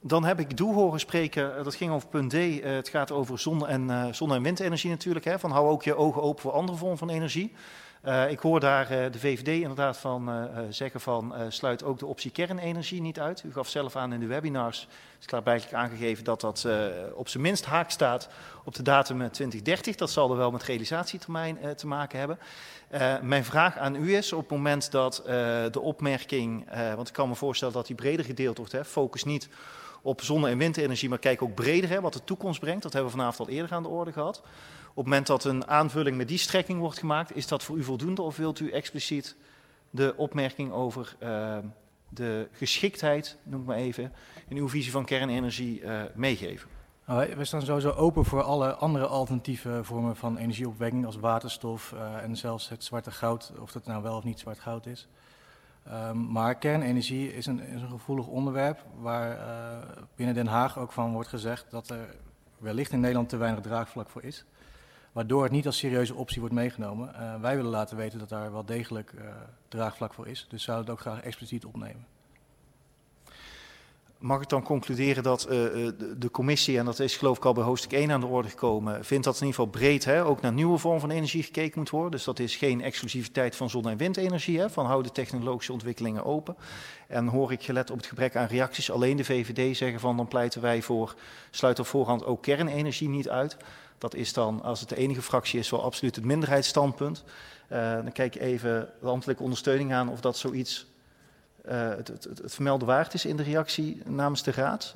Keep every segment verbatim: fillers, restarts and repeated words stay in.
Dan heb ik Doe horen spreken, dat ging over punt D. Uh, het gaat over zon- en, uh, zon- en windenergie natuurlijk. Hè, van hou ook je ogen open voor andere vormen van energie. Uh, ik hoor daar uh, de V V D inderdaad van uh, zeggen van uh, sluit ook de optie kernenergie niet uit. U gaf zelf aan in de webinars, is klaarblijkelijk aangegeven dat dat uh, op zijn minst haak staat op de datum twintig dertig. Dat zal er wel met realisatietermijn uh, te maken hebben. Uh, mijn vraag aan u is op het moment dat uh, de opmerking, uh, want ik kan me voorstellen dat die breder gedeeld wordt, hè, focus niet op zonne- en windenergie, maar kijk ook breder, hè, wat de toekomst brengt. Dat hebben we vanavond al eerder aan de orde gehad. Op het moment dat een aanvulling met die strekking wordt gemaakt, is dat voor u voldoende of wilt u expliciet de opmerking over uh, de geschiktheid, noem ik maar even, in uw visie van kernenergie uh, meegeven? Nou, we staan sowieso open voor alle andere alternatieve vormen van energieopwekking als waterstof uh, en zelfs het zwarte goud, of dat nou wel of niet zwart goud is. Um, maar kernenergie is een, is een gevoelig onderwerp waar uh, binnen Den Haag ook van wordt gezegd dat er wellicht in Nederland te weinig draagvlak voor is. Waardoor het niet als serieuze optie wordt meegenomen. Uh, wij willen laten weten dat daar wel degelijk uh, draagvlak voor is. Dus zouden het ook graag expliciet opnemen. Mag ik dan concluderen dat uh, de, de commissie, en dat is geloof ik al bij hoofdstuk één aan de orde gekomen, vindt dat in ieder geval breed hè, ook naar nieuwe vormen van energie gekeken moet worden. Dus dat is geen exclusiviteit van zon- en windenergie, hè, van hou de technologische ontwikkelingen open. En hoor ik gelet op het gebrek aan reacties alleen de V V D zeggen van dan pleiten wij voor sluit op voorhand ook kernenergie niet uit. Dat is dan, als het de enige fractie is, wel absoluut het minderheidsstandpunt. Uh, dan kijk ik even de ambtelijke ondersteuning aan of dat zoiets uh, het, het, het vermelden waard is in de reactie namens de Raad.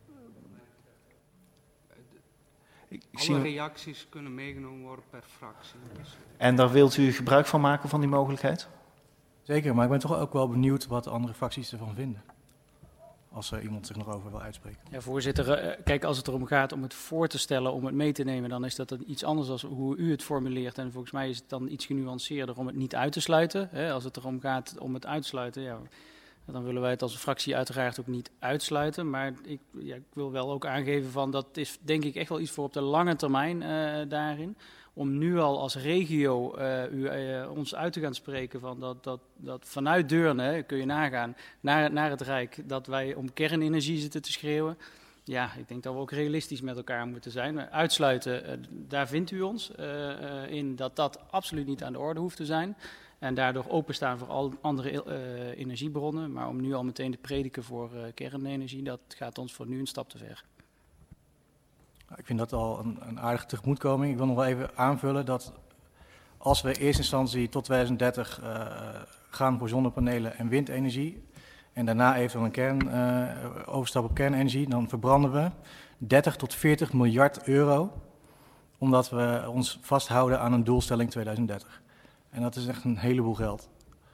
Ik, ik Alle reacties kunnen meegenomen worden per fractie. En daar wilt u gebruik van maken van die mogelijkheid? Zeker, maar ik ben toch ook wel benieuwd wat de andere fracties ervan vinden. Als er iemand zich nog over wil uitspreken. Ja, voorzitter, kijk, als het erom gaat om het voor te stellen, om het mee te nemen, dan is dat iets anders dan hoe u het formuleert. En volgens mij is het dan iets genuanceerder om het niet uit te sluiten. Hè, als het erom gaat om het uitsluiten, ja, dan willen wij het als fractie uiteraard ook niet uitsluiten. Maar ik, ja, ik wil wel ook aangeven van dat is denk ik echt wel iets voor op de lange termijn uh, daarin. Om nu al als regio uh, u, uh, ons uit te gaan spreken van dat, dat, dat vanuit Deurne, kun je nagaan, naar, naar het Rijk, dat wij om kernenergie zitten te schreeuwen. Ja, ik denk dat we ook realistisch met elkaar moeten zijn. Maar uitsluiten, uh, daar vindt u ons uh, uh, in dat dat absoluut niet aan de orde hoeft te zijn. En daardoor openstaan voor al andere uh, energiebronnen. Maar om nu al meteen te prediken voor uh, kernenergie, dat gaat ons voor nu een stap te ver. Ik vind dat al een, een aardige tegemoetkoming. Ik wil nog wel even aanvullen dat als we in eerste instantie tot twintig dertig uh, gaan voor zonnepanelen en windenergie en daarna eventueel een kern, uh, overstap op kernenergie, dan verbranden we dertig tot veertig miljard euro, omdat we ons vasthouden aan een doelstelling twintig dertig. En dat is echt een heleboel geld.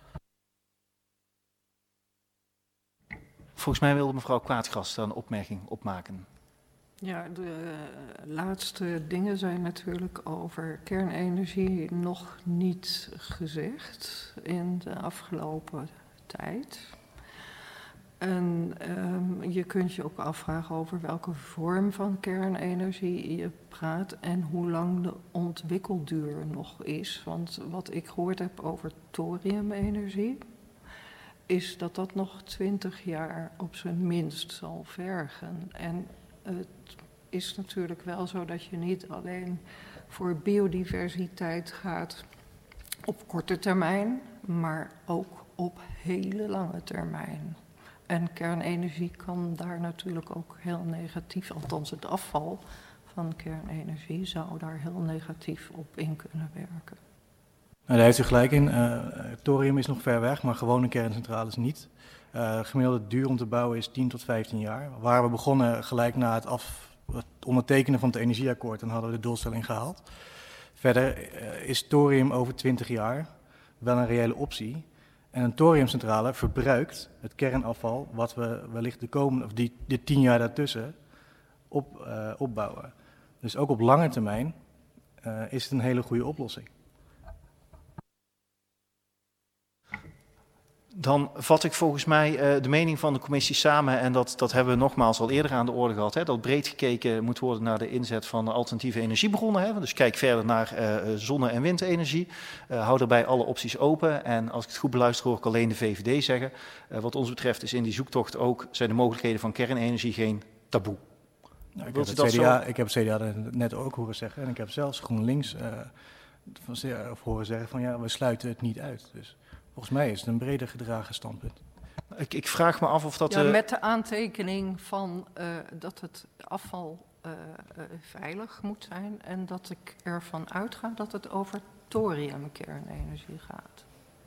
Volgens mij wilde mevrouw Kwaadgast daar een opmerking opmaken. Ja, de uh, laatste dingen zijn natuurlijk over kernenergie nog niet gezegd in de afgelopen tijd. En um, je kunt je ook afvragen over welke vorm van kernenergie je praat en hoe lang de ontwikkelduur nog is. Want wat ik gehoord heb over thoriumenergie, is dat dat nog twintig jaar op zijn minst zal vergen. En het is natuurlijk wel zo dat je niet alleen voor biodiversiteit gaat op korte termijn, maar ook op hele lange termijn. En kernenergie kan daar natuurlijk ook heel negatief, althans het afval van kernenergie zou daar heel negatief op in kunnen werken. Nou, daar heeft u gelijk in. Uh, thorium is nog ver weg, maar gewone kerncentrales niet. Uh, gemiddelde duur om te bouwen is tien tot vijftien jaar. Waar we begonnen gelijk na het, af, het ondertekenen van het energieakkoord, dan hadden we de doelstelling gehaald. Verder uh, is thorium over twintig jaar wel een reële optie. En een thoriumcentrale verbruikt het kernafval wat we wellicht de komende, of die, de tien jaar daartussen op, uh, opbouwen. Dus ook op lange termijn uh, is het een hele goede oplossing. Dan vat ik volgens mij uh, de mening van de commissie samen, en dat, dat hebben we nogmaals al eerder aan de orde gehad, hè, dat breed gekeken moet worden naar de inzet van alternatieve energiebronnen. Hè, dus kijk verder naar uh, zonne- en windenergie. Uh, hou daarbij alle opties open. En als ik het goed beluister hoor ik alleen de V V D zeggen. Uh, wat ons betreft is in die zoektocht ook, zijn de mogelijkheden van kernenergie geen taboe. Nou, ik, heb het C D A, ik heb het C D A net ook horen zeggen en ik heb zelfs GroenLinks uh, van, of horen zeggen van ja, we sluiten het niet uit. Dus volgens mij is het een breder gedragen standpunt. Ik, ik vraag me af of dat... Ja, uh... met de aantekening van uh, dat het afval uh, uh, veilig moet zijn en dat ik ervan uitga dat het over thoriumkernenergie gaat.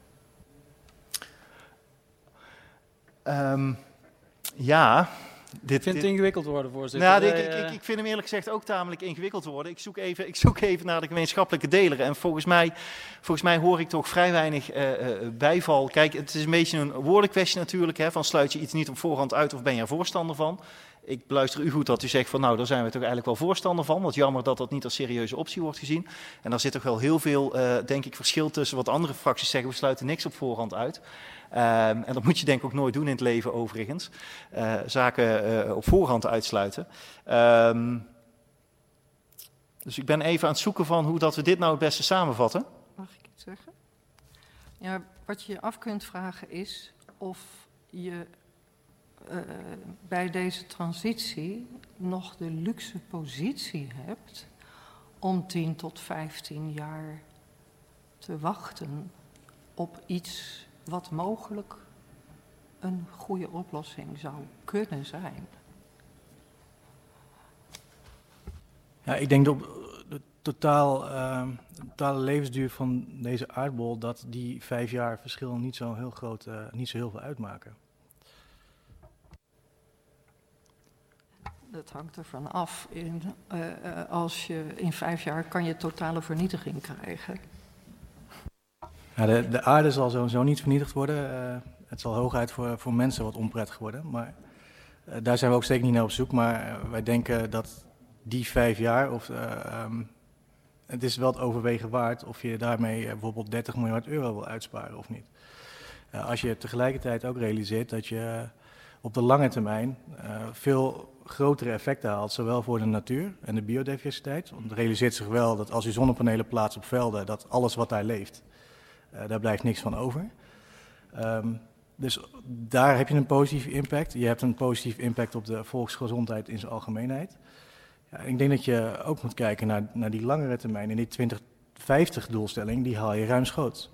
Um, ja... Dit, ik vind het dit... ingewikkeld worden, voorzitter. Nou, ik, ik, ik, ik vind hem eerlijk gezegd ook tamelijk ingewikkeld worden. Ik zoek even, ik zoek even naar de gemeenschappelijke deler. En volgens mij, volgens mij hoor ik toch vrij weinig uh, uh, bijval. Kijk, het is een beetje een woordenkwestie natuurlijk. Hè, van sluit je iets niet op voorhand uit of ben je er voorstander van? Ik beluister u goed dat u zegt van nou, daar zijn we toch eigenlijk wel voorstander van. Wat jammer dat dat niet als serieuze optie wordt gezien. En daar zit toch wel heel veel, uh, denk ik, verschil tussen wat andere fracties zeggen. We sluiten niks op voorhand uit. Um, en dat moet je denk ik ook nooit doen in het leven overigens. Uh, zaken uh, op voorhand uitsluiten. Um, dus ik ben even aan het zoeken van hoe dat we dit nou het beste samenvatten. Mag ik iets zeggen? Ja, wat je je af kunt vragen is of je uh, bij deze transitie nog de luxe positie hebt om tien tot vijftien jaar te wachten op iets wat mogelijk een goede oplossing zou kunnen zijn. Ja, ik denk dat de totaal, uh, de totale levensduur van deze aardbol, dat die vijf jaar verschil niet zo heel groot, uh, niet zo heel veel uitmaken. Dat hangt ervan af. In, uh, uh, als je in vijf jaar kan je totale vernietiging krijgen. Ja, de, de aarde zal sowieso niet vernietigd worden. Uh, het zal hooguit voor, voor mensen wat onprettig worden. Maar uh, daar zijn we ook zeker niet naar op zoek. Maar uh, wij denken dat die vijf jaar, of, uh, um, het is wel het overwegen waard of je daarmee uh, bijvoorbeeld dertig miljard euro wil uitsparen of niet. Uh, als je tegelijkertijd ook realiseert dat je uh, op de lange termijn uh, veel grotere effecten haalt, zowel voor de natuur en de biodiversiteit. Want het realiseert zich wel dat als je zonnepanelen plaatst op velden, dat alles wat daar leeft, Uh, daar blijft niks van over. Um, dus daar heb je een positieve impact. Je hebt een positieve impact op de volksgezondheid in zijn algemeenheid. Ja, ik denk dat je ook moet kijken naar, naar die langere termijn. En die twintig vijftig doelstelling, die haal je ruimschoots.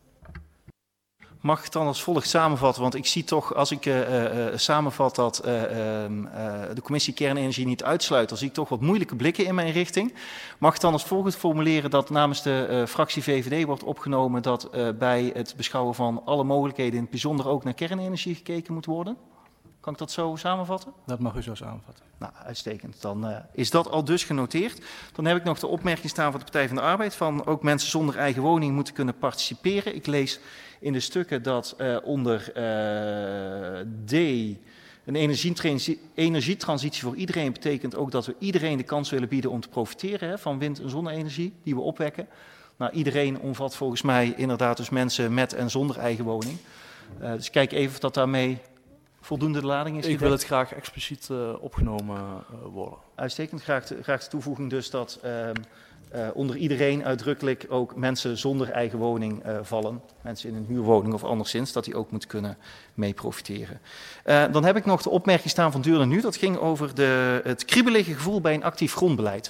Mag ik het dan als volgt samenvatten? Want ik zie toch, als ik uh, uh, samenvat dat uh, uh, de commissie kernenergie niet uitsluit, dan zie ik toch wat moeilijke blikken in mijn richting. Mag ik het dan als volgt formuleren dat namens de uh, fractie V V D wordt opgenomen dat uh, bij het beschouwen van alle mogelijkheden in het bijzonder ook naar kernenergie gekeken moet worden? Kan ik dat zo samenvatten? Dat mag u zo samenvatten. Nou, uitstekend. Dan uh, is dat al dus genoteerd. Dan heb ik nog de opmerking staan van de Partij van de Arbeid van ook mensen zonder eigen woning moeten kunnen participeren. Ik lees in de stukken dat uh, onder uh, D een energietransitie, energietransitie voor iedereen betekent ook dat we iedereen de kans willen bieden om te profiteren hè, van wind- en zonne-energie die we opwekken. Nou, iedereen omvat volgens mij inderdaad dus mensen met en zonder eigen woning. Uh, dus kijk even of dat daarmee voldoende de lading is gedekt. Ik wil het graag expliciet uh, opgenomen uh, worden. Uitstekend. Graag de, graag de toevoeging dus dat uh, uh, onder iedereen uitdrukkelijk ook mensen zonder eigen woning uh, vallen. Mensen in een huurwoning of anderszins, dat die ook moeten kunnen mee profiteren. Uh, dan heb ik nog de opmerking staan van Duurder Nu. Dat ging over de, het kriebelige gevoel bij een actief grondbeleid.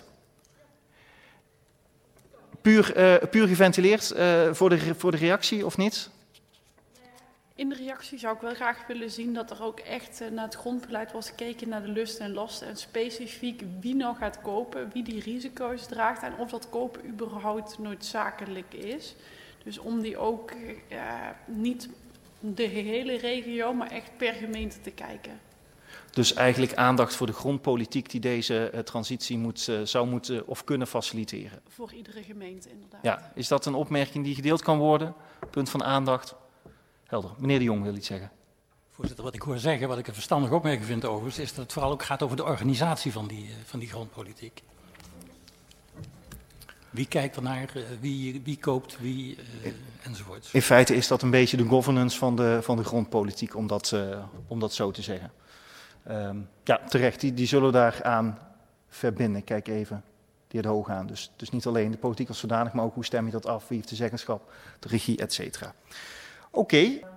Puur, uh, puur geventileerd uh, voor, de, voor de reactie of niet? In de reactie zou ik wel graag willen zien dat er ook echt uh, naar het grondbeleid wordt gekeken, naar de lusten en lasten en specifiek wie nou gaat kopen, wie die risico's draagt en of dat kopen überhaupt noodzakelijk is. Dus om die ook uh, niet de hele regio, maar echt per gemeente te kijken. Dus eigenlijk aandacht voor de grondpolitiek die deze uh, transitie moet, uh, zou moeten of kunnen faciliteren. Voor iedere gemeente inderdaad. Ja, is dat een opmerking die gedeeld kan worden? Punt van aandacht. Helder. Meneer De Jong wil iets zeggen. Voorzitter, wat ik hoor zeggen, wat ik een verstandige opmerking vind overigens, is dat het vooral ook gaat over de organisatie van die, uh, van die grondpolitiek. Wie kijkt ernaar, uh, wie, wie koopt, wie uh, enzovoorts. In feite is dat een beetje de governance van de, van de grondpolitiek, om dat, uh, om dat zo te zeggen. Um, ja, terecht, die, die zullen daaraan verbinden. Kijk even de heer De Hoog aan. Dus, dus niet alleen de politiek als zodanig, maar ook hoe stem je dat af, wie heeft de zeggenschap, de regie, et cetera. Oké. Okay.